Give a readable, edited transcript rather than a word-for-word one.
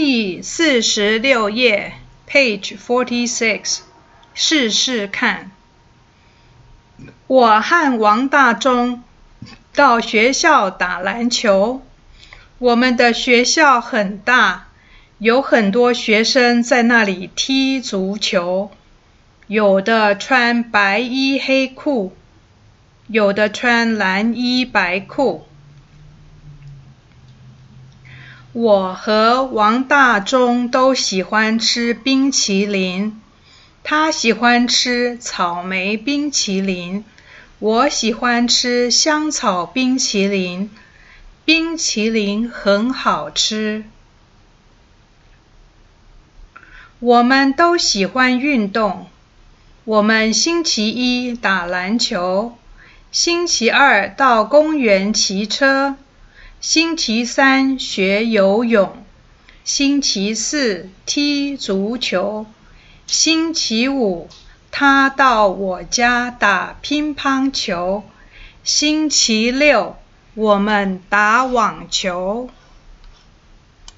第46页 Page 46 试试看。我和王大中到学校打篮球。我们的学校很大，有很多学生在那里踢足球，有的穿白衣黑裤，有的穿蓝衣白裤。我和王大中都喜欢吃冰淇淋，他喜欢吃草莓冰淇淋，我喜欢吃香草冰淇淋，冰淇淋很好吃。我们都喜欢运动，我们星期一打篮球，星期二到公园骑车，星期三学游泳，星期四踢足球，星期五他到我家打乒乓球，星期六我们打网球。